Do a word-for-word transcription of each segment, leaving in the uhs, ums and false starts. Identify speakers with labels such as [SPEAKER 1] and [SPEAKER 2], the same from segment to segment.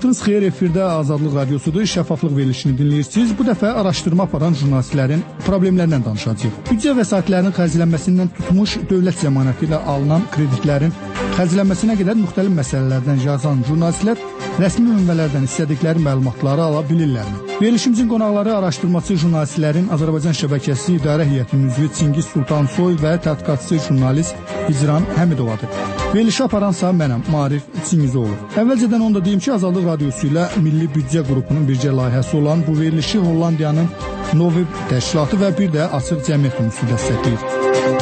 [SPEAKER 1] Vaxtınız xeyir, efirdə Azadlıq Radiosudur, şəffaflıq verilişini dinləyirsiniz. Bu dəfə araşdırma aparan jurnalistlərin problemlərindən danışacağıq. Büdcə vəsaitlərinin xərclənməsindən tutmuş dövlət zəmanəti ilə alınan kreditlərin xərclənməsinə qədər müxtəlif məsələlərdən yazan jurnalistlər rəsmi mənbələrdən istədikləri məlumatları ala bilirlərmi? Verilişimizin qonaqları araşdırmaçı jurnalistlərin Azərbaycan şəbəkəsi İdarə Heyətinin üzvü Çingiz Sultansoy və tədqiqatçı jurnalist İcran Həmidovadır. Verilişi aparansa mənəm, Marif Çingizoğlu. Əvvəlcədən onu da deyim ki, Azadlıq Radiosu ilə Milli Büdcə qrupunun bircə layihəsi olan bu verilişi Hollandiyanın Novi təşkilatı və bir də Açıq Cəmiyyət Üniversiteti dəstəkləyir.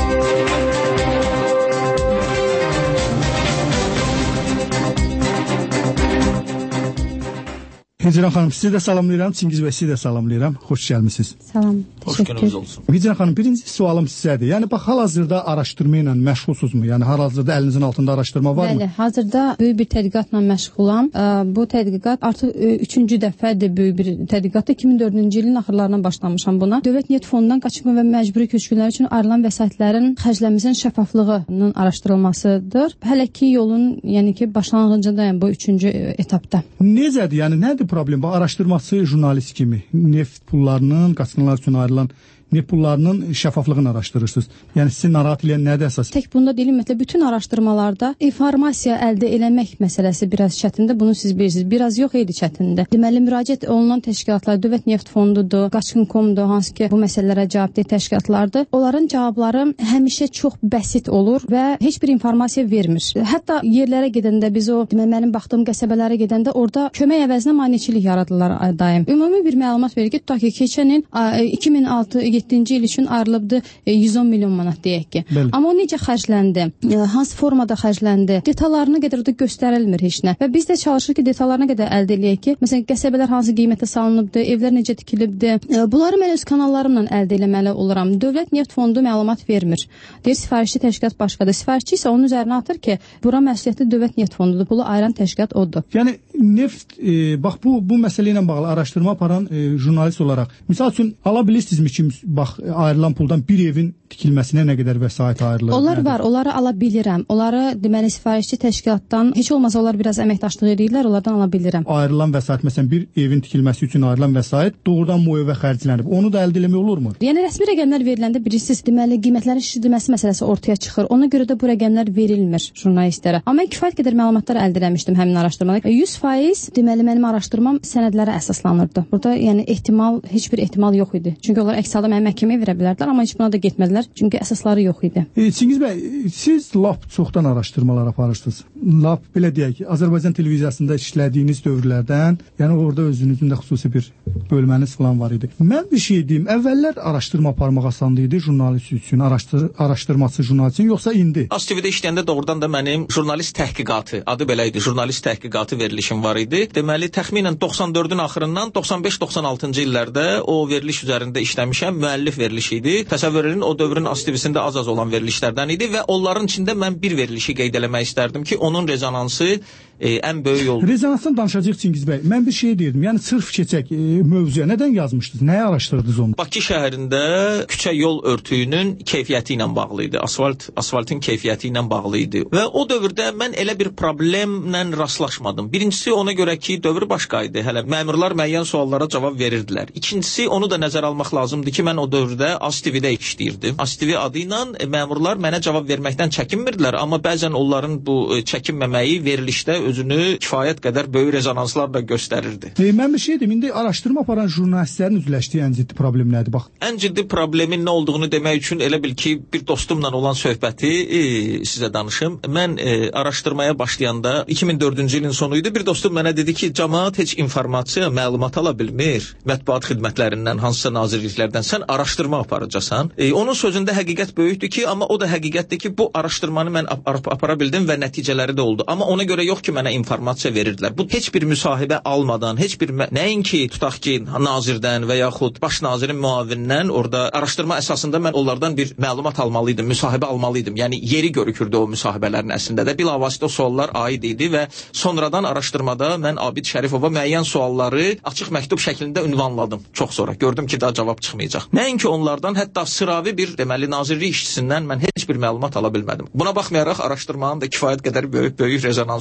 [SPEAKER 1] Hicran xanım, sizi də salamlayıram, Çingiz bəy sizi də salamlayıram. Xoş gəlmisiniz.
[SPEAKER 2] Salam,
[SPEAKER 3] Xoş gününüz olsun.
[SPEAKER 1] Hicran xanım, birinci sualım sizədir. Yəni bax, hal-hazırda araşdırma ilə məşğulsuzmu? Yəni hal-hazırda əlinizin altında araşdırma varmı?
[SPEAKER 2] Bəli, hazırda böyük bir tədqiqatla məşğulam. Bu tədqiqat artıq üçüncü dəfədir, böyük bir tədqiqatda iki min dördüncü ilin axırlarından başlamışam buna. Dövlət Niyyət Fondundan qaçqın və məcburi köçkünlər üçün ayrılan vəsaitlərin xərclənməsinin şəffaflığının araşdırılmasıdır. Hələ ki yolun, yəni ki başlanğıcındayım bu üçüncü etapda.
[SPEAKER 1] Necədir? Yəni nədir problem? Bax, araşdırması jurnalist kimi neft pullarının, qaçqınlar üçün ayrılan neft pullarının şəffaflığını araşdırırsınız. Yəni sizi narahat edən nədir əsas?
[SPEAKER 2] Tək bunda deyil, ümumiyyətlə bütün araşdırmalarda informasiya əldə eləmək məsələsi biraz çətindir. Bunu siz bilirsiniz. Biraz yox idi çətindir. Deməli, müraciət olunan təşkilatlar Dövlət Neft Fondudur, Qaçqın Komdur, hansı ki bu məsələlərə cavabdeh təşkilatlardır. Onların cavabları həmişə çox bəsit olur və heç bir informasiya vermir. Hətta yerlərə gedəndə biz o, deməli, mənim baxdığım qəsəbələrə gedəndə orada kömək əvəzinə maneçilik yaradırlar daim. Ümumi bir məlumat verir ki, tutaq ki, keçən il iki min altı yeddinci il üçün ayrılıbdı yüz on milyon manat deyək ki. Bəli. Amma o necə xərcləndi? Hansı formada xərcləndi? Detallarına qədər də göstərilmir heç nə. Və biz də çalışırıq ki, detallarına qədər əldə eləyək ki, məsələn, qəsəbələr hansı qiymətə salınıbdı, evlər necə tikilibdi? Bunları mən öz kanallarımla əldə eləməli oluram. Dövlət Neft Fondu məlumat vermir. Deyir, sifarişçi təşkilat başqadır. Sifarişçi isə onun üzərinə atır ki, bura məsuliyyətli Dövlət Neft Fondudur. Pulu ayıran təşkilat odur.
[SPEAKER 1] Yəni neft, e, bax bu bu məsələ ilə bağlı araşdırma aparan e, jurnalist olaraq, misal üçün ala bilirsinizmi ki, bax, ayrılan puldan bir evin tikilməsinə nə qədər vəsait ayrılır?
[SPEAKER 2] Onlar
[SPEAKER 1] nədir?
[SPEAKER 2] var, onları ala bilirəm. Onları, deməli, sifarişçi təşkilatdan, heç olmasa onlar biraz əməkdaşlıq edirlər, onlardan ala bilirəm.
[SPEAKER 1] Ayrılan vəsait, məsələn, bir evin tikilməsi üçün ayrılan vəsait doğrudan bu evə xərclənib. Onu da əldə eləmək olurmu?
[SPEAKER 2] Yəni, rəsmi rəqəmlər veriləndə bilirsiniz, deməli, qiymətlərin şişirdilməsi məsələsi ortaya çıxır. Ona görə də bu rəqəmlər verilmir jurnalistlərə. Amma mən kifayət qədər məlumatlar əldə eləmişdim həmin araşdırmada. yüz faiz, deməli, mənim araşdırmam sənədlərə əsaslanırdı. Burada, yəni, ehtimal, heç bir ehtimal yox idi. Çünki onlar əks halda mənim məhkəməyə verə bilərdilər, amma heç buna da getmədilər. Çünki əsasları yox idi.
[SPEAKER 1] E, Çingiz bəy, siz lap çoxdan araşdırmalar aparırsınız. Lap belə deyək ki, Azərbaycan televiziyasında işlədiyiniz dövrlərdən, yəni orada özünüzün də xüsusi bir bölməniz falan var idi. Mən bir şey deyim, əvvəllər araşdırma aparmaq asandı idi jurnalist üçün, araşdır araşdırmaçı jurnalist üçün, yoxsa indi?
[SPEAKER 3] A S T V-də işləyəndə doğrudan da mənim jurnalist təhqiqatı, adı belə idi, jurnalist təhqiqatı verilişim var idi. Deməli, təxminən doxsan dördün axırından doxsan beş doxsan altıncı illərdə o veriliş üzərində işləmişəm, müəllif verilişi idi. Təsəvvür edin, o dövrün A S T V-sində az-az olan verilişlərdən idi və onların içində mən bir verilişi qeyd eləmək istərdim ki, onun rezonansı e, ən böyük oldu.
[SPEAKER 1] Rezonansdan danışacağıq Çingiz bəy. Mən bir şey deyirdim, yəni sırf keçək e, mövzuya nədən yazmışdınız, nəyə araşdırdınız onu?
[SPEAKER 3] Bakı şəhərində küçə yol örtüyünün keyfiyyəti ilə bağlı idi, asfalt, asfaltın keyfiyyəti ilə bağlı idi və o dövrdə mən elə bir problemlə rastlaşmadım. Birincisi ona görə ki, dövr başqa idi, hələ məmurlar müəyyən suallara cavab verirdilər. İkincisi, onu da nəzərə almaq lazımdır ki, mən o dövrdə A S T V-də işləyirdim. A S T V adı ilə məmurlar mənə cavab verməkdən çəkinmirdilər, amma bəzən onların bu çəkinməməyi verilişdə özünü kifayət qədər böyük rezonanslarla göstərirdi.
[SPEAKER 1] E, mən bir şey deyim, indi araşdırma aparan jurnalistlərin üzləşdiyi ən ciddi problem nədir? Bax.
[SPEAKER 3] Ən ciddi problemin nə olduğunu demək üçün elə bil ki, bir dostumla olan söhbəti e, sizə danışım. Mən e, araşdırmaya başlayanda iki min dördüncü ilin sonuydu. Bir dostum mənə dedi ki, cəmaət heç informasiya, məlumat ala bilmir. Mətbuat xidmətlərindən, hansısa nazirliklərdən sən araşdırma aparacaqsan. E, onun sözündə həqiqət böyükdür ki, amma o da həqiqətdir ki, bu araşdırmanı mən ap apara bildim və nəticələri də oldu. Amma ona görə yox ki, mənə informasiya verirdilər. Bu heç bir müsahibə almadan, heç bir nəinki tutaq ki, nazirdən və yaxud baş nazirin müavinindən orada araşdırma əsasında mən onlardan bir məlumat almalıydım, müsahibə almalıydım. Yəni yeri görükürdü o müsahibələrin əslində də. Bilavasitə o suallar aid idi və sonradan araşdırmada mən Abid Şərifova müəyyən sualları açıq məktub şəklində ünvanladım. Çox sonra gördüm ki, daha cavab çıxmayacaq. Nəinki onlardan, hətta sıravi bir deməli nazirlik işçisindən mən heç bir məlumat ala bilmədim. Buna baxmayaraq araşdırmanın da kifayət qədər böyük böyük rezonans oldu. O cür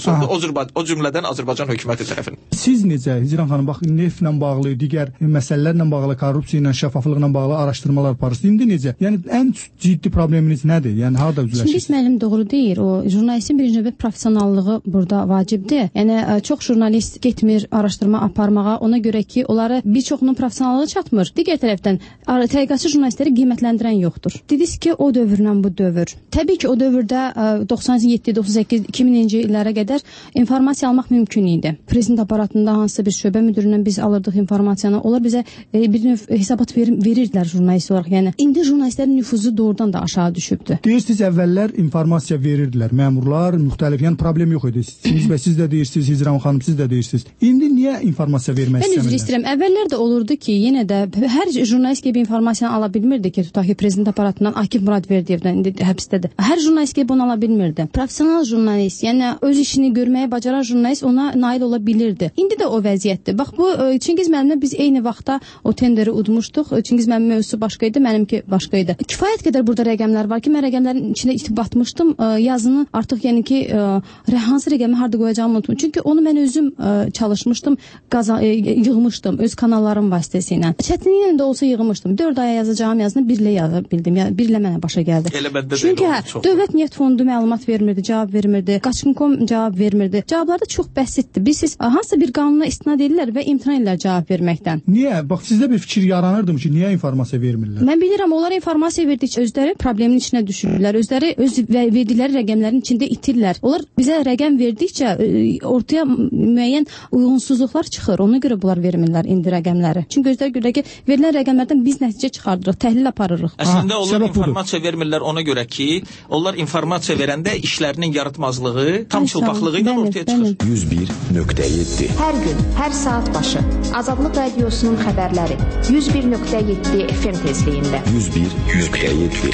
[SPEAKER 3] Azərbaycan, o cümlədən Azərbaycan hökuməti tərəfindən.
[SPEAKER 1] Siz necə Hicran xanım, bax neftlə bağlı, digər məsələlərlə bağlı, korrupsiya ilə, şəffaflıqla bağlı araşdırmalar aparırsınız. İndi necə? Yəni ən ciddi probleminiz nədir? Yəni harda üzləşirsiniz?
[SPEAKER 2] Şimdi müəllim doğru deyir. O jurnalistin birinci növbə professionallığı burada vacibdir. Yəni çox jurnalist getmir araşdırma aparmağa. Ona görə ki, onlara bir çoxunun professionallığı çatmır. Digər tərəfdən tədqiqatçı jurnalistləri qiymətləndirən yoxdur. Dediniz ki, o dövrlə bu dövr. Təbii ki, o dövrdə doxsan yeddi, doxsan səkkiz, iki minci illərə qədər informasiya almaq mümkün idi. Prezident aparatında hansısa bir şöbə müdüründən biz alırdıq informasiyanı. Onlar bizə e, bir növ hesabat ver verirdilər jurnalist olaraq. Yəni indi jurnalistlərin nüfuzu doğrudan da aşağı düşübdür.
[SPEAKER 1] Deyirsiniz əvvəllər informasiya verirdilər. Məmurlar müxtəlif, yəni problem yox idi. Siz və siz də deyirsiniz, Hicran xanım siz də deyirsiniz. İndi niyə informasiya vermək istəmirlər?
[SPEAKER 2] Mən üzr istəyirəm. Əvvəllər də olurdu ki, yenə də hər jurnalist gibi informasiyanı ala bilmirdi ki, tutaq ki, prezident aparatından Akif Muradverdiyevdən indi həbsdədir. Hər jurnalist gibi onu ala bilmirdi. Professional jurnalist, yəni öz işini görməyə bacaran jurnalist ona nail ola bilirdi. İndi də o vəziyyətdir. Bax bu Çingiz müəllimlə biz eyni vaxtda o tenderi udmuşduq. Çingiz müəllimin mövzusu başqa idi, mənimki başqa idi. Kifayət qədər burada rəqəmlər var ki, mən rəqəmlərin içində itib batmışdım. Yazını artıq yəni ki, hansı rəqəmi harda qoyacağımı unutmuşdum. Çünki onu mən özüm çalışmışdım, qaza yığmışdım öz kanallarım vasitəsilə. Çətinliklə də olsa yığmışdım. dörd aya yazacağım yazını birlə yaza bildim. Yəni birlə mənə başa gəldi. Çünki hə, Dövlət Neft Fondu məlumat vermirdi, cavab vermirdi. Qaçqın kom cavab vermirdi. Cavablar da çox bəsitdir. Biz siz hansısa bir qanuna istinad edirlər və imtina edirlər cavab verməkdən.
[SPEAKER 1] Niyə? Bax sizdə bir fikir yaranırdı ki, niyə informasiya vermirlər?
[SPEAKER 2] Mən bilirəm, onlar informasiya verdikcə özləri problemin içinə düşürlər. Özləri öz verdikləri rəqəmlərin içində itirlər. Onlar bizə rəqəm verdikcə ortaya müəyyən uyğunsuzluqlar çıxır. Ona görə bunlar vermirlər indi rəqəmləri. Çünki özləri görə ki, verilən rəqəmlərdən biz nəticə çıxardırıq, təhlil aparırıq.
[SPEAKER 3] Əslində onlar informasiya vermirlər ona görə ki, onlar informasiya verəndə işlərinin yaratmazlığı, tam çılpaqlığı ilə ortaya çıxır.
[SPEAKER 4] yüz bir nöqtə yeddi.
[SPEAKER 5] Hər gün, hər saat başı Azadlıq Radiosunun xəbərləri yüz bir nöqtə yeddi F M tezliyində.
[SPEAKER 4] yüz bir nöqtə yeddi.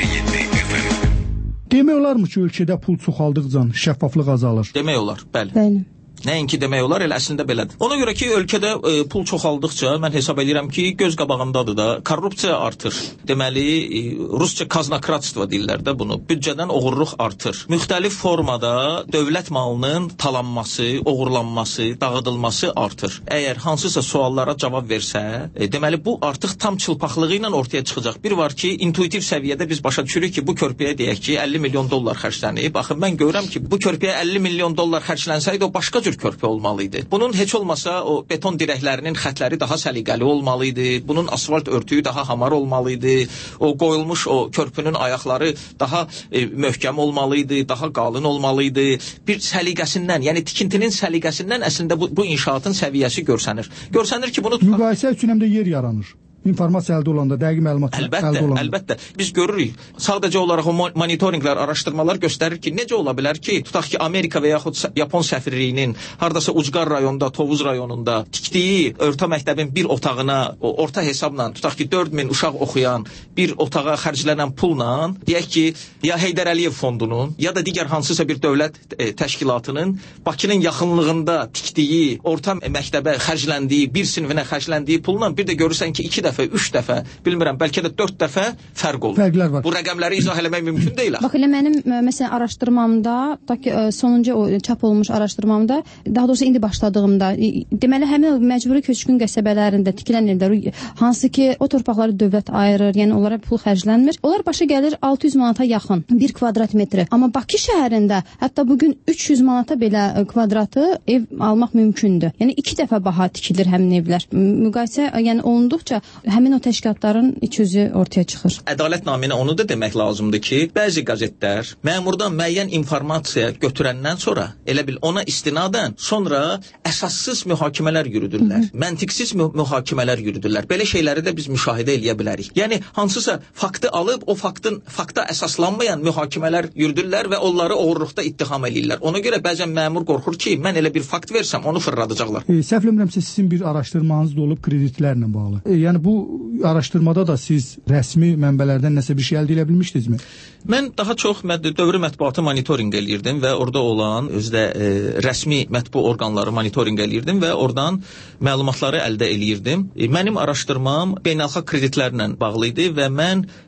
[SPEAKER 1] Demək olarmı ki, ölkədə pul çoxaldıqca şəffaflıq azalır?
[SPEAKER 3] Demək olar, bəli.
[SPEAKER 2] Bəli.
[SPEAKER 3] Nəinki demək olar, elə əslində belədir. Ona görə ki, ölkədə e, pul çoxaldıqca mən hesab edirəm ki, göz qabağındadır da, korrupsiya artır. Deməli, e, rusca kaznokratstvo deyirlər də bunu. Büdcədən oğurluq artır. Müxtəlif formada dövlət malının talanması, oğurlanması, dağıdılması artır. Əgər hansısa suallara cavab versə, e, deməli bu artıq tam çılpaqlığı ilə ortaya çıxacaq. Bir var ki, intuitiv səviyyədə biz başa düşürük ki, bu körpüyə deyək ki, əlli milyon dollar xərclənib. Baxın, mən görürəm ki, bu körpüyə əlli milyon dollar xərclənsəydi, o başqa cür körpü olmalı idi. Bunun heç olmasa o beton dirəklərinin xətləri daha səliqəli olmalı idi. Bunun asfalt örtüyü daha hamar olmalı idi. O qoyulmuş o körpünün ayaqları daha e, möhkəm olmalı idi, daha qalın olmalı idi. Bir səliqəsindən, yəni tikintinin səliqəsindən əslində bu, bu inşaatın səviyyəsi görsənir. Görsənir ki, bunu
[SPEAKER 1] müqayisə üçün həm də yer yaranır. İnformasiya əldə olanda, dəqiq məlumat
[SPEAKER 3] əlbəttə,
[SPEAKER 1] əldə olanda.
[SPEAKER 3] Əlbəttə. Biz görürük. Sadəcə olaraq o monitorinqlər, araşdırmalar göstərir ki, necə ola bilər ki, tutaq ki, Amerika və yaxud Yapon səfirliyinin hardasa Ucqar rayonunda, Tovuz rayonunda tikdiyi orta məktəbin bir otağına, o orta hesabla, tutaq ki, dörd min uşaq oxuyan bir otağa xərclənən pulla, deyək ki, ya Heydər Əliyev fondunun, ya da digər hansısa bir dövlət e, təşkilatının Bakının yaxınlığında tikdiyi orta məktəbə xərcləndiyi, bir sinfinə xərcləndiyi pulla bir də görürsən ki, iki dəfə üç dəfə, bilmirəm, bəlkə də dörd dəfə fərq olur.
[SPEAKER 1] Fərqlər var.
[SPEAKER 3] Bu rəqəmləri izah eləmək mümkün deyil.
[SPEAKER 2] Bax elə mənim məsələn araşdırmamda, da ki sonuncu o çap olmuş araşdırmamda, daha doğrusu indi başladığımda, deməli həmin məcburi köçkün qəsəbələrində tikilən evlər, hansı ki o torpaqları dövlət ayırır, yəni onlara pul xərclənmir. Onlar başa gəlir altı yüz manata yaxın bir kvadrat metri. Amma Bakı şəhərində hətta bu gün üç yüz manata belə kvadratı ev almaq mümkündür. Yəni iki dəfə baha tikilir həmin evlər. Müqayisə yəni olunduqca həmin o təşkilatların iç yüzü ortaya çıxır.
[SPEAKER 3] Ədalət naminə onu da demək lazımdır ki, bəzi qəzetlər məmurdan müəyyən informasiya götürəndən sonra, elə bil ona istinadən sonra əsassız mühakimələr yürüdürlər. Məntiqsiz mü mühakimələr yürüdürlər. Belə şeyləri də biz müşahidə eləyə bilərik. Yəni hansısa faktı alıb o faktın fakta əsaslanmayan mühakimələr yürüdürlər və onları oğurluqda ittiham eləyirlər. Ona görə bəzən məmur qorxur ki, mən elə bir fakt versəm onu fırladacaqlar.
[SPEAKER 1] E, səhv eləmirəmsə sizin bir araşdırmanız da olub kreditlərlə bağlı. E, yəni bu araşdırmada da siz rəsmi mənbələrdən nəsə bir şey əldə edə bilmişdinizmi?
[SPEAKER 3] Mən daha çox məd dövrü mətbuatı monitorinq eləyirdim və orada olan özdə e, rəsmi mətbu orqanları monitorinq eləyirdim və oradan məlumatları əldə eləyirdim. E, mənim araşdırmam beynəlxalq kreditlərlə bağlı idi və mən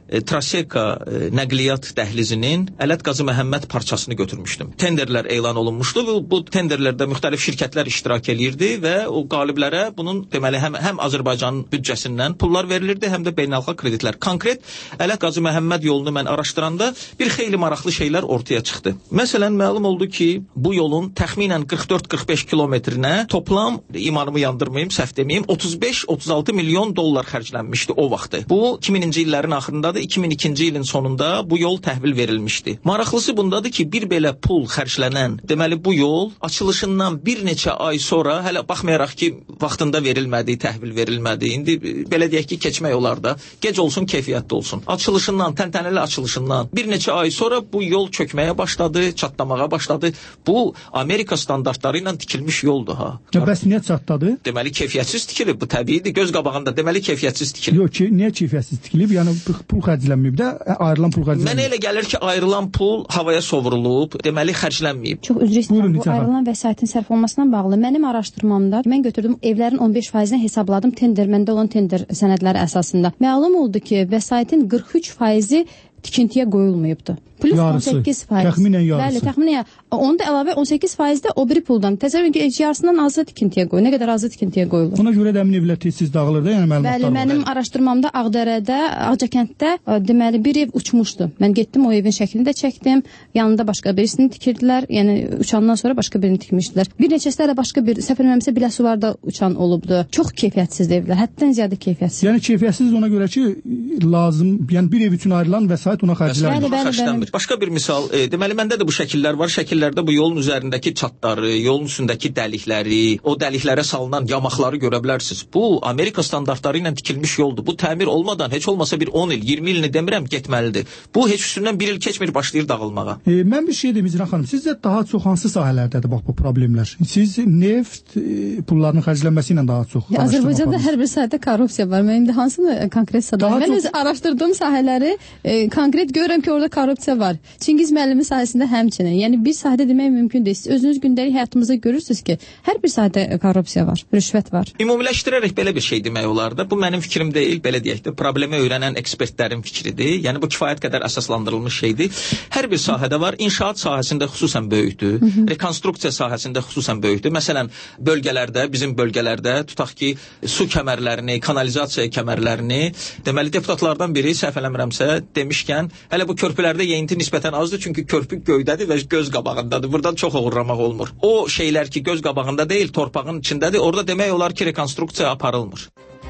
[SPEAKER 3] e, Traseka e, nəqliyyat dəhlizinin Ələt Qazı Məhəmməd parçasını götürmüşdüm. Tenderlər elan olunmuşdu və bu tenderlərdə müxtəlif şirkətlər iştirak eləyirdi və o qaliblərə bunun deməli həm, həm Azərbaycanın büdcəsindən pullar verilirdi, həm də beynəlxalq kreditlər. Konkret Ələt Qazı Məhəmməd yolunu mən araşdıranda bir xeyli maraqlı şeylər ortaya çıxdı. Məsələn, məlum oldu ki, bu yolun təxminən qırx dörd qırx beş kilometrinə toplam, imanımı yandırmayım, səhv deməyim, otuz beş otuz altı milyon dollar xərclənmişdi o vaxtı. Bu iki minci illərin axırındadır, iki min ikinci ilin sonunda bu yol təhvil verilmişdi. Maraqlısı bundadır ki, bir belə pul xərclənən, deməli bu yol açılışından bir neçə ay sonra, hələ baxmayaraq ki, vaxtında verilmədi, təhvil verilmədi. İndi belə deyək ki, keçmək olar da, gec olsun, keyfiyyətli olsun. Açılışından, təntənəli açılışından bir neçə ay sonra bu yol çökməyə başladı, çatlamağa başladı. Bu Amerika standartları ilə tikilmiş yoldur ha.
[SPEAKER 1] Ya bəs niyə çatladı?
[SPEAKER 3] Deməli keyfiyyətsiz tikilib, bu təbiidir. Göz qabağında deməli keyfiyyətsiz tikilib.
[SPEAKER 1] Yox ki, niyə keyfiyyətsiz tikilib? Yəni pul xərclənməyib də, ayrılan pul xərclənməyib.
[SPEAKER 3] Mənə elə gəlir ki, ayrılan pul havaya sovrulub, deməli xərclənməyib.
[SPEAKER 2] Çox üzr istəyirəm, bu ayrılan vəsaitin sərf olmasına bağlı. Mənim araşdırmamda mən götürdüm evlərin on beş faizini hesabladım tender, məndə olan tender sənədləri əsasında. Məlum oldu ki, vəsaitin qırx üç faizi tikintiyə qoyulmayıbdı. Plus
[SPEAKER 1] yarısı,
[SPEAKER 2] on səkkiz faiz.
[SPEAKER 1] Təxminən yarısı.
[SPEAKER 2] Bəli, təxminən. Onu da əlavə on səkkiz faiz də o biri puldan. Təsəvvür edin ki, yarısından azı tikintiyə qoyulur. Nə qədər azı tikintiyə qoyulur?
[SPEAKER 1] Ona görə də əmin evlər tez-tez dağılır da, yəni məlumatlar.
[SPEAKER 2] Bəli, mənim var. Araşdırmamda Ağdərədə, Ağcakənddə deməli bir ev uçmuşdu. Mən getdim, o evin şəklini də çəkdim. Yanında başqa birisini tikirdilər. Yəni uçandan sonra başqa birini tikmişdilər. Bir neçəsi də başqa bir səfərməmsə Biləsuvarda uçan olubdu. Çox keyfiyyətsiz evlər, həddən ziyadə keyfiyyətsiz.
[SPEAKER 1] Yəni keyfiyyətsiz ona görə ki, lazım, yəni bir ev üçün ayrılan vəsait ona xərclənmir.
[SPEAKER 2] Bəli, bəli, bəli.
[SPEAKER 3] Başqa bir misal, e, deməli məndə də bu şəkillər var. Şəkillərdə bu yolun üzərindəki çatları, yolun üstündəki dəlikləri, o dəliklərə salınan yamaqları görə bilərsiniz. Bu Amerika standartları ilə tikilmiş yoldur. Bu təmir olmadan heç olmasa bir on il, iyirmi ilini demirəm, getməlidir. Bu heç üstündən bir il keçmir, başlayır dağılmağa.
[SPEAKER 1] E, mən bir şey deyim İcra xanım, sizdə daha çox hansı sahələrdədir bax bu problemlər? Siz neft e, pullarının xərclənməsi ilə daha çox
[SPEAKER 2] ya, Azərbaycanda hər bir sahədə korrupsiya var. Mən indi hansını konkret sadayım? Mən öz araşdırdığım sahələri e, konkret görürəm ki, orada korrupsiya var. Çingiz müəllimin sahəsində həmçinin. Yəni bir sahədə demək mümkün deyil. Siz özünüz gündəlik həyatımızda görürsünüz ki, hər bir sahədə korrupsiya var, rüşvət var.
[SPEAKER 3] Ümumiləşdirərək belə bir şey demək olar da. Bu mənim fikrim deyil, belə deyək də, problemi öyrənən ekspertlərin fikridir. Yəni bu kifayət qədər əsaslandırılmış şeydir. Hər bir sahədə var. İnşaat sahəsində xüsusən böyükdür. Hı -hı. Rekonstruksiya sahəsində xüsusən böyükdür. Məsələn, bölgələrdə, bizim bölgələrdə tutaq ki, su kəmərlərini, kanalizasiya kəmərlərini, deməli deputatlardan biri səhv eləmirəmsə demişkən, hələ bu körpülərdə yeyinti nisbətən azdır, çünki körpü göydədir və göz qabağındadır. Buradan çox oğurlamaq olmur. O şeylər ki, göz qabağında deyil, torpağın içindədir. Orada demək olar ki, rekonstruksiya aparılmır.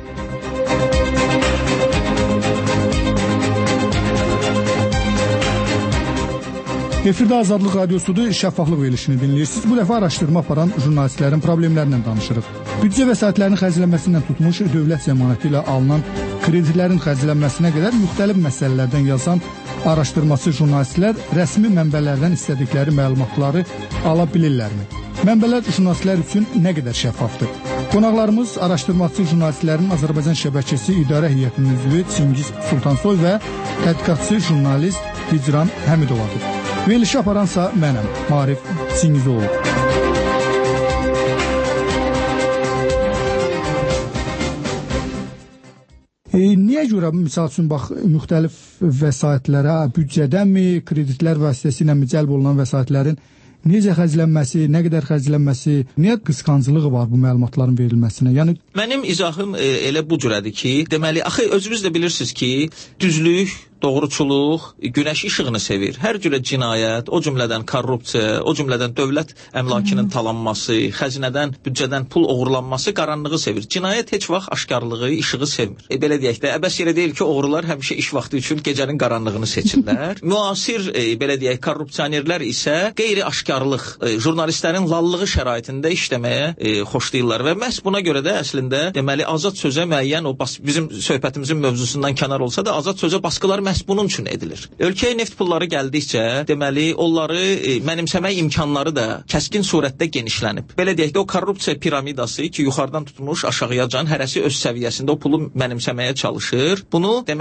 [SPEAKER 1] Efirdə Azadlıq Radiosudur, şəffaflıq verilişini dinləyirsiniz. Bu dəfə araşdırma aparan jurnalistlərin problemlərindən danışırıq. Büdcə vəsaitlərinin xərclənməsindən tutmuş dövlət zəmanəti ilə alınan kreditlərin xərclənməsinə qədər müxtəlif məsələlərdən yazan araşdırması jurnalistlər rəsmi mənbələrdən istədikləri məlumatları ala bilirlərmi? Mənbələr jurnalistlər üçün nə qədər şəffafdır? Qonaqlarımız araşdırması jurnalistlərin Azərbaycan şəbəkəsi idarə heyətinin üzvü Çingiz Sultansoy və tədqiqatçı jurnalist Hicran Həmidovadır. Verilişi aparansa mənəm, Marif Çingizoğlu. E, niyə görə, misal üçün, bax, müxtəlif vəsaitlərə, büdcədənmi, kreditlər vasitəsilə mi cəlb olunan vəsaitlərin necə xərclənməsi, nə qədər xərclənməsi, niyə qısqancılığı var bu məlumatların verilməsinə? Yəni
[SPEAKER 3] mənim izahım e, elə bu cürədir ki, deməli, axı özünüz də bilirsiniz ki, düzlük, doğruçuluq, günəş işığını sevir. Hər cürə cinayət, o cümlədən korrupsiya, o cümlədən dövlət əmlakının talanması, xəzinədən, büdcədən pul oğurlanması qaranlığı sevir. Cinayət heç vaxt aşkarlığı, işığı sevmir. E, belə deyək də, əbəs yerə deyil ki, oğrular həmişə iş vaxtı üçün gecənin qaranlığını seçirlər. Müasir, e, belə deyək, korrupsionerlər isə qeyri-aşkarlıq, e, jurnalistlərin lallığı şəraitində işləməyə e, xoşlayırlar və məhz buna görə də əslində, deməli, azad sözə müəyyən, o bas bizim söhbətimizin mövzusundan kənar olsa da, azad sözə baskılar məhz bunun üçün edilir. Ölkəyə neft pulları gəldikcə, deməli, onları e, mənimsəmək imkanları da kəskin surətdə genişlənib. Belə deyək də, o korrupsiya piramidası ki, yuxarıdan tutmuş aşağıyacan hərəsi öz səviyyəsində o pulu mənimsəməyə çalışır. Bunu, deməli,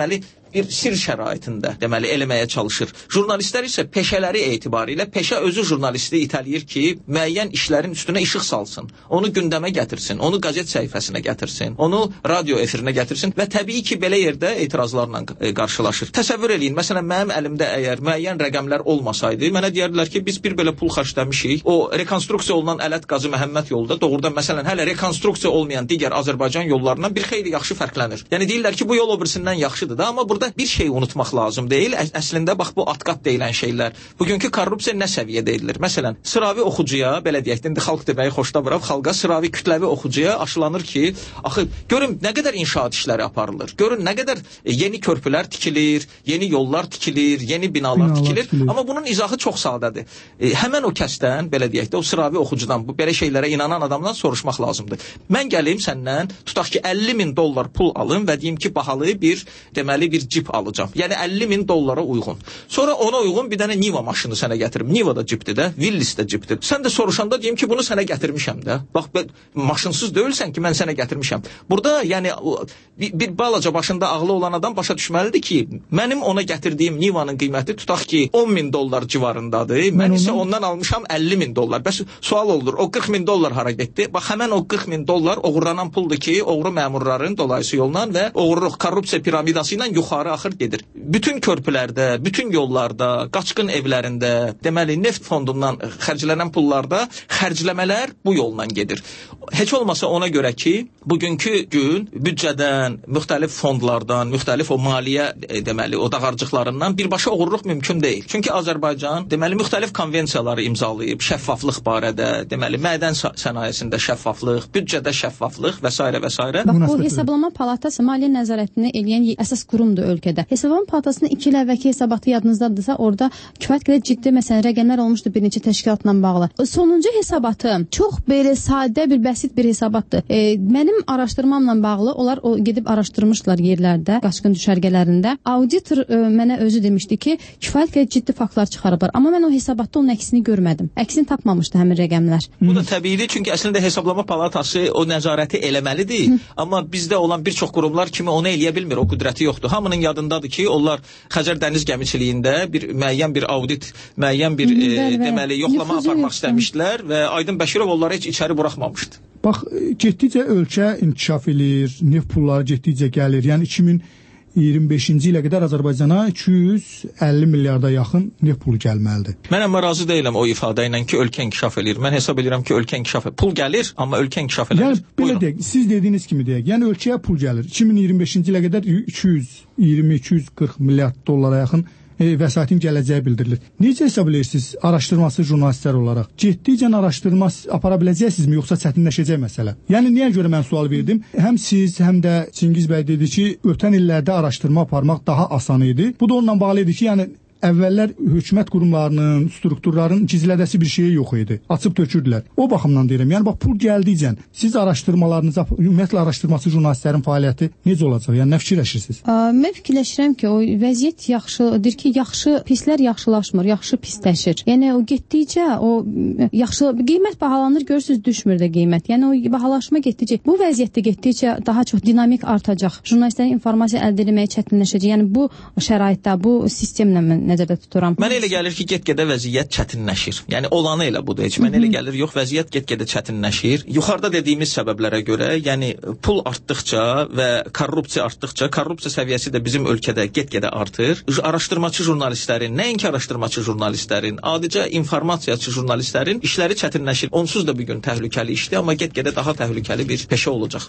[SPEAKER 3] bir sir şəraitində deməli eləməyə çalışır. Jurnalistlər isə peşələri etibarilə peşə özü jurnalisti itələyir ki, müəyyən işlərin üstünə işıq salsın, onu gündəmə gətirsin, onu qəzet səhifəsinə gətirsin, onu radio efirinə gətirsin və təbii ki, belə yerdə etirazlarla qarşılaşır. Təsəvvür eləyin, məsələn, mənim əlimdə əgər müəyyən rəqəmlər olmasaydı, mənə deyərdilər ki, biz bir belə pul xərcləmişik. O rekonstruksiya olunan Ələt Qazı Məhəmməd yolda doğrudan məsələn hələ rekonstruksiya olmayan digər Azərbaycan yollarından bir xeyli yaxşı fərqlənir. Yəni deyirlər ki, bu yol o birisindən yaxşıdır da, amma burada bir şey unutmaq lazım deyil. Əslində bax bu atqat deyilən şeylər. Bugünkü korrupsiya nə səviyyədə edilir? Məsələn, sıravi oxucuya, belə deyək, indi xalq deməyi xoşlamıram, xalqa sıravi kütləvi oxucuya aşılanır ki, axı görün nə qədər inşaat işləri aparılır. Görün nə qədər yeni körpülər tikilir, yeni yollar tikilir, yeni binalar, binalar tikilir. tikilir. Amma bunun izahı çox sadədir. E, həmən o kəsdən, belə deyək də, o sıravi oxucudan, bu belə şeylərə inanan adamdan soruşmaq lazımdır. Mən gəlim səndən, tutaq ki, əlli min dollar pul alım və deyim ki, bahalı bir, deməli bir cip alacağam. Yəni əlli min dollara uyğun. Sonra ona uyğun bir dənə Niva maşını sənə gətirim. Niva da cipdir də, Willis də cipdir. Sən də soruşanda deyim ki, bunu sənə gətirmişəm də. Bax, maşınsız deyilsən ki, mən sənə gətirmişəm. Burada, yəni, bir, bir balaca başında ağlı olan adam başa düşməlidir ki, mənim ona gətirdiyim Niva'nın qiyməti tutaq ki, on min dollar civarındadır. Mən, mən isə ondan almışam əlli min dollar. Bəs sual olur, o qırx min dollar hara getdi? Bax, həmən o qırx min dollar oğurlanan puldur ki, oğru məmurların dolayısı yolla və oğurluq, korrupsiya piramidası ilə yuxarı axır gedir. Bütün körpülərdə, bütün yollarda, qaçqın evlərində, deməli, neft fondundan xərclənən pullarda xərcləmələr bu yolla gedir. Heç olmasa ona görə ki, bugünkü gün büdcədən, müxtəlif fondlardan, müxtəlif o maliyyə, e, deməli, o dağarcıqlarından birbaşa oğurluq mümkün deyil. Çünki Azərbaycan, deməli, müxtəlif konvensiyaları imzalayıb, şəffaflıq barədə, deməli, mədən sənayesində şəffaflıq, büdcədə şəffaflıq və s. və s.
[SPEAKER 2] Bax, bu Hesablama Palatası maliyyə nəzarətini eləyən əsas qurumdur ölkədə. Hesablama Palatasının iki il əvvəlki hesabatı yadınızdadırsa, orada kifayət qədər ciddi, məsələn, rəqəmlər olmuşdu bir neçə təşkilatla bağlı. Sonuncu hesabatı çox belə sadə bir bəsit bir hesabatdır. E, mənim araşdırmamla bağlı, onlar o gedib araşdırmışlar yerlərdə, qaçqın düşərgələrində. Auditor e, mənə özü demişdi ki, kifayət qədər ciddi faktlar çıxarıblar. Amma mən o hesabatda onun əksini görmədim. Əksini tapmamışdı həmin rəqəmlər.
[SPEAKER 3] Bu da təbiidir, çünki əslində Hesablama Palatası o nəzarəti eləməlidir. Hı. Amma bizdə olan bir çox qurumlar kimi onu eləyə bilmir, o qüdrəti yoxdur. Hamının yadındadır ki, onlar Xəzər dəniz gəmiçiliyində bir müəyyən bir audit, müəyyən bir e, deməli yoxlama aparmaq istəmişdilər və Aydın Bəşirov onları heç içəri buraxmamışdı.
[SPEAKER 1] Bax, getdikcə ölkə inkişaf edir, neft pulları getdikcə gəlir. Yəni iki min iyirmi beşinci ilə qədər Azərbaycana iki yüz əlli milyarda yaxın neft pulu gəlməlidir.
[SPEAKER 3] Mən amma razı deyiləm o ifadə ilə ki, ölkə inkişaf edir. Mən hesab edirəm ki, ölkə inkişaf edir. Pul gəlir, amma ölkə inkişaf edir.
[SPEAKER 1] Yəni, belə deyək, siz dediyiniz kimi deyək, yəni ölkəyə pul gəlir. iki min iyirmi beşinci ilə qədər iki yüz iyirmi iki yüz qırx milyard dollara yaxın E, vəsaitin gələcəyi bildirilir. Necə hesab edirsiniz araşdırması jurnalistlər olaraq? Getdikcə araşdırma apara biləcəksinizmi, yoxsa çətinləşəcək məsələ? Yəni niyə görə mən sual verdim? Həm siz, həm də Çingiz bəy dedi ki, ötən illərdə araşdırma aparmaq daha asan idi. Bu da onunla bağlı idi ki, yəni əvvəllər hökumət qurumlarının, strukturların gizlədəsi bir şeyi yox idi. Açıb tökürdülər. O baxımdan deyirəm. Yəni bax, pul gəldikcə siz araşdırmalarınızı, ümumiyyətlə araşdırması jurnalistlərin fəaliyyəti necə olacaq? Yəni nə fikirləşirsiniz?
[SPEAKER 2] Ə, mən fikirləşirəm ki, o vəziyyət yaxşıdır ki, yaxşı pislər yaxşılaşmır, yaxşı pisləşir. Yəni o getdikcə o yaxşı qiymət bahalanır, görürsüz, düşmür də qiymət. Yəni o bahalaşma getdikcə, bu vəziyyətdə getdikcə daha çox dinamik artacaq. Jurnalistlərin informasiya əldə etməyi çətinləşəcək. Yəni bu şəraitdə, bu sistemlə mən nəzərdə tuturam.
[SPEAKER 3] Mənə elə gəlir ki, get-gedə vəziyyət çətinləşir. Yəni olanı elə budur. Heç mənə elə gəlir, yox, vəziyyət get-gedə çətinləşir. Yuxarıda dediyimiz səbəblərə görə, yəni pul artdıqca və korrupsiya artdıqca, korrupsiya səviyyəsi də bizim ölkədə get-gedə artır. Araşdırmaçı jurnalistlərin, nəinki araşdırmaçı jurnalistlərin, adicə informasiyaçı jurnalistlərin işləri çətinləşir. Onsuz da bir gün təhlükəli işdir, amma get-gedə daha təhlükəli bir peşə olacaq.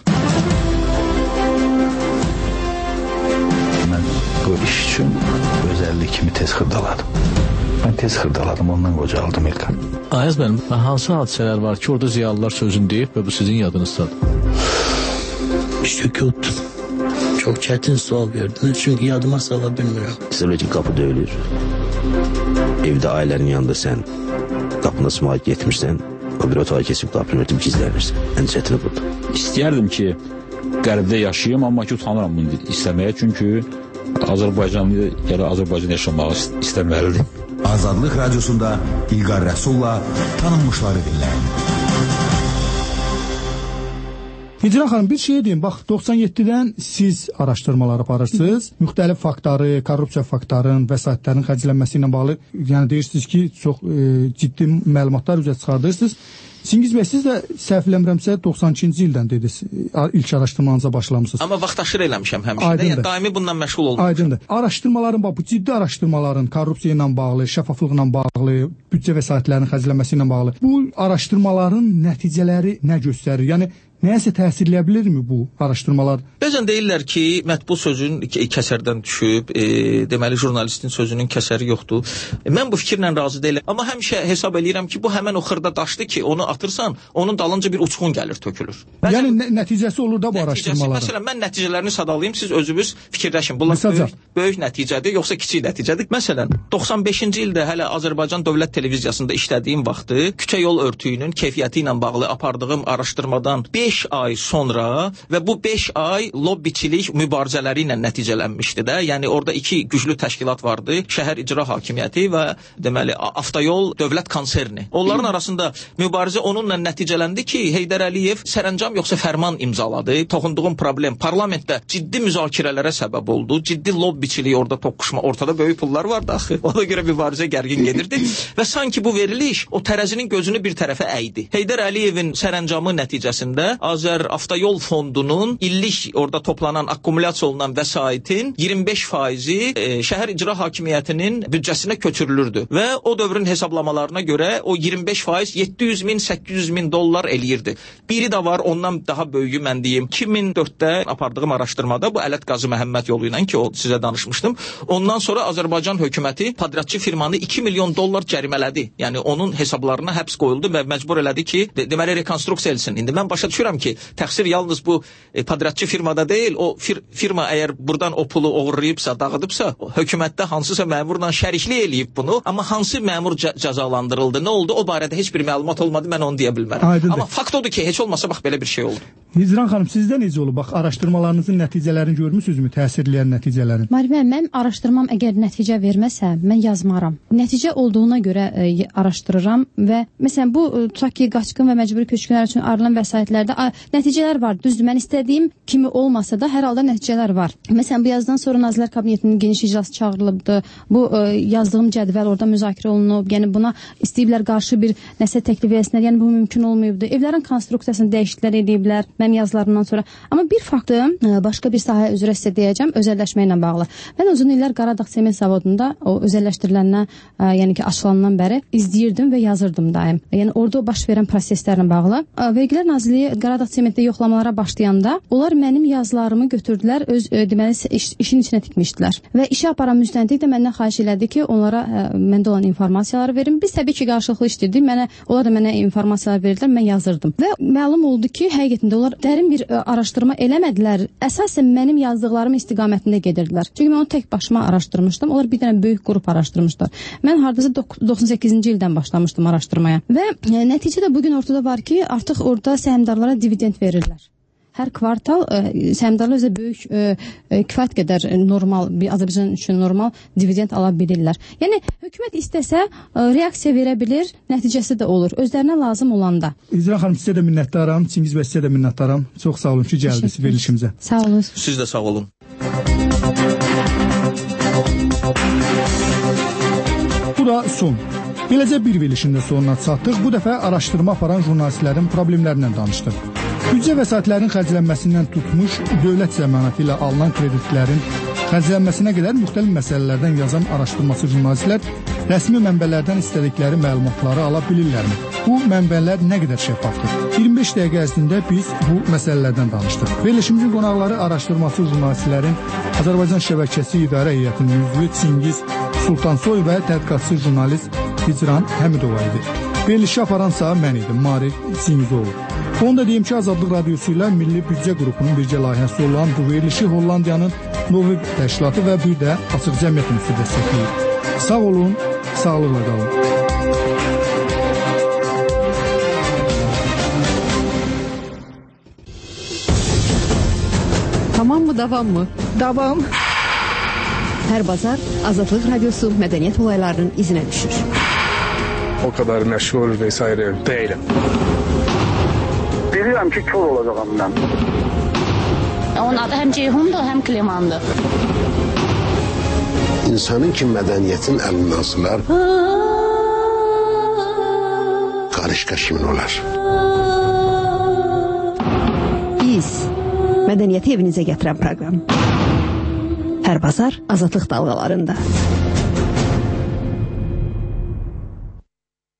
[SPEAKER 6] Bu iş üçün özəllik kimi tez xırdaladım. Mən tez xırdaladım, ondan qocaldım İlkan.
[SPEAKER 7] Ayaz mənim, hansı hadisələr var ki, orada ziyalılar sözünü deyib və bu sizin yadınızdadır?
[SPEAKER 8] Sükut. Çox çətin sual verdiniz, çünki yadıma sala bilmirəm.
[SPEAKER 4] Psixolojik qapı döyülür. Evdə ailənin yanında sən qapına sımaya getmirsən, o bir otağa keçib qapını örtüb gizlənirsən. Ən çətini budur.
[SPEAKER 9] İstəyərdim ki, qərbdə yaşayayım, amma ki, utanıram bunu istəməyə, çünki Azərbaycanlı ya da Azərbaycan yaşamağı istəməlidir.
[SPEAKER 10] Azadlıq Radiosunda İlqar Rəsulla tanınmışları dinləyin.
[SPEAKER 1] Hicran xanım, bir şey deyim. Bax, doxsan yeddidən siz araşdırmalar aparırsınız. Müxtəlif faktları, korrupsiya faktlarının, vəsaitlərin xərclənməsi ilə bağlı, yəni deyirsiniz ki, çox e, ciddi məlumatlar üzə çıxardırsınız. Çingiz bəy, siz də səhv eləmirəmsə doxsan ikinci ildən dediniz, ilk araşdırmanıza başlamısınız.
[SPEAKER 3] Amma vaxtaşır eləmişəm həmişə də, yəni daimi bundan məşğul olmuşam.
[SPEAKER 1] Aydındır. Araşdırmaların, bax, bu ciddi araşdırmaların korrupsiya ilə bağlı, şəffaflıqla bağlı, büdcə vəsaitlərinin xərclənməsi ilə bağlı, bu araşdırmaların nəticələri nə göstərir? Yəni, nəyəsə təsirləyə bilirmi bu araşdırmalar?
[SPEAKER 3] Bəzən deyirlər ki, mətbu sözün kəsərdən düşüb, e, deməli jurnalistin sözünün kəsəri yoxdur. E, mən bu fikirlə razı deyiləm. Amma həmişə hesab eləyirəm ki, bu həmən o xırda daşdır ki, onu atırsan, onun dalınca bir uçqun gəlir, tökülür. Bəzən,
[SPEAKER 1] yəni nə, nəticəsi olur da bu araşdırmaların?
[SPEAKER 3] Məsələn, mən nəticələrini sadalayım, siz özünüz fikirləşin. Bunlar böyük, böyük nəticədir, yoxsa kiçik nəticədir? Məsələn, doxsan beşinci ildə hələ Azərbaycan Dövlət Televiziyasında işlədiyim vaxtı küçə yol örtüyünün keyfiyyəti ilə bağlı apardığım araşdırmadan beş ay sonra və bu beş ay lobbiçilik mübarizələri ilə nəticələnmişdi də. Yəni orada iki güclü təşkilat vardı. Şəhər İcra Hakimiyyəti və deməli Avtoyol Dövlət Konserni. Onların arasında mübarizə onunla nəticələndi ki, Heydər Əliyev sərəncam yoxsa fərman imzaladı. Toxunduğum problem parlamentdə ciddi müzakirələrə səbəb oldu. Ciddi lobbiçilik, orada toqquşma, ortada böyük pullar vardı axı. Ona görə mübarizə gərgin gedirdi və sanki bu veriliş o tərəzinin gözünü bir tərəfə əydi. Heydər Əliyevin sərəncamı nəticəsində Azər Avtoyol Fondunun illik orada toplanan, akkumulyasiya olunan vəsaitin iyirmi beş faizi e, şəhər icra hakimiyyətinin büdcəsinə köçürülürdü və o dövrün hesablamalarına görə o iyirmi beş faiz yeddi yüz min, səkkiz yüz min dollar eləyirdi. Biri də var, ondan daha böyüyü mən deyim. iki min dörddə apardığım araşdırmada bu Ələt Qazı Məhəmməd yolu ilə ki, o sizə danışmışdım. Ondan sonra Azərbaycan hökuməti padratçı firmanı iki milyon dollar cərimələdi. Yəni onun hesablarına həbs qoyuldu və məcbur elədi ki, de deməli rekonstruksiya etsin. İndi mən başa düşürəm ki, təqsir yalnız bu e, padratçı firmada deyil, o fir firma əgər buradan o pulu oğurlayıbsa, dağıdıbsa, hökumətdə hansısa məmurla şəriklik eləyib bunu, amma hansı məmur cəzalandırıldı, nə oldu, o barədə heç bir məlumat olmadı, mən onu deyə bilmərəm.
[SPEAKER 1] Aydındır.
[SPEAKER 3] Amma fakt odur ki, heç olmasa bax belə bir şey oldu.
[SPEAKER 1] Hicran xanım, sizdə necə olub? Bax, araşdırmalarınızın nəticələrini görmüsünüzmü, təsirləyən nəticələrini?
[SPEAKER 2] Marifə, mən araşdırmam əgər nəticə verməsə, mən yazmaram. Nəticə olduğuna görə e, araşdırıram və məsələn bu e, tutaq ki, qaçqın və məcburi köçkünlər üçün ayrılan vəsaitlərdə a, nəticələr var. Düzdür, mən istədiyim kimi olmasa da hər halda nəticələr var. Məsələn, bu yazdan sonra Nazirlər Kabinetinin geniş iclası çağırılıbdı. Bu e, yazdığım cədvəl orada müzakirə olunub. Yəni buna istəyiblər qarşı bir nəsə təklif etsinlər. Yəni bu mümkün olmayıbdı. Evlərin konstruksiyasını dəyişikliklər ediblər mənim yazılarımdan sonra. Amma bir faktı e, başqa bir sahə üzrə sizə deyəcəm, özəlləşmə ilə bağlı. Mən uzun illər Qaradağ Sement Zavodunda o özəlləşdiriləndən, e, yəni ki, açılandan bəri izləyirdim və yazırdım daim. Yəni orada baş verən proseslərlə bağlı. E, Vergilər Nazirliyi Qaradağ Sementdə yoxlamalara başlayanda onlar mənim yazılarımı götürdülər, öz e, deməli iş, işin içinə tikmişdilər. Və işə aparan müstəntiq də məndən xahiş elədi ki, onlara e, məndə olan informasiyaları verin. Biz təbii ki, qarşılıqlı işlədik. Mənə onlar da mənə informasiyalar verdilər, mən yazırdım. Və məlum oldu ki, həqiqətən də onlar dərin bir e, araşdırma eləmədilər. Əsasən mənim yazdıqlarım istiqamətində gedirdilər. Çünki mən onu tək başıma araşdırmışdım. Onlar bir dənə böyük qrup araşdırmışlar. Mən hardasa doxsan səkkizinci ildən başlamışdım araşdırmaya. Və e, nəticə də bugün ortada var ki, artıq orada səhmdarlara dividend verirlər. Hər kvartal e, səhmdarlar özə böyük e, e, kifayət qədər normal, bir Azərbaycan üçün normal dividend ala bilirlər. Yəni hökumət istəsə e, reaksiya verə bilir, nəticəsi də olur. Özlərinə lazım olanda.
[SPEAKER 1] İcra xanım, sizə də minnətdaram. Çingiz bəy, sizə də minnətdaram. Çox sağ olun ki, gəldiniz verilişimizə.
[SPEAKER 2] Sağ olun.
[SPEAKER 3] Siz də sağ olun.
[SPEAKER 1] Bura son. Beləcə bir verilişində sonuna çatdıq. Bu dəfə araşdırma aparan jurnalistlərin problemlərindən danışdıq. Büdcə vəsaitlərinin xərclənməsindən tutmuş, dövlət zəmanəti ilə alınan kreditlərin xərclənməsinə qədər müxtəlif məsələlərdən yazan araşdırmacı jurnalistlər rəsmi mənbələrdən istədikləri məlumatları ala bilirlərmi? Bu mənbələr nə qədər şəffafdır? iyirmi beş dəqiqə ərzində biz bu məsələlərdən danışdıq. Verilişimizin qonaqları araşdırmacı jurnalistlərin Azərbaycan şəbəkəsi idarə heyətinin üzvü Çingiz Sultansoy və tədqiqatçı jurnalist Hicran Həmidova idi. Verilişi aparansa mən idim, Marik Çingizoğlu. Onu da deyim ki, Azadlıq Radiosu ilə Milli Büdcə qrupunun bircə layihəsi olan bu verilişi Hollandiyanın Novi təşkilatı və bir də Açıq Cəmiyyət Institutu dəstəkləyir. Sağ olun, sağlıqla qalın.
[SPEAKER 11] Tamam mı, davam mı?
[SPEAKER 1] Davam.
[SPEAKER 11] Hər bazar Azadlıq Radiosu mədəniyyət olaylarının izinə düşür.
[SPEAKER 12] O kadar meşgul vesaire değilim. bilirəm ki, kör olacağam mən.
[SPEAKER 13] Onun adı həm Ceyhundur, həm Klimandır.
[SPEAKER 14] İnsanın ki, mədəniyyətin əlindən asılar, qarışqa kimin olar?
[SPEAKER 11] Biz mədəniyyəti evinizə gətirən proqram. Hər bazar Azadlıq dalğalarında.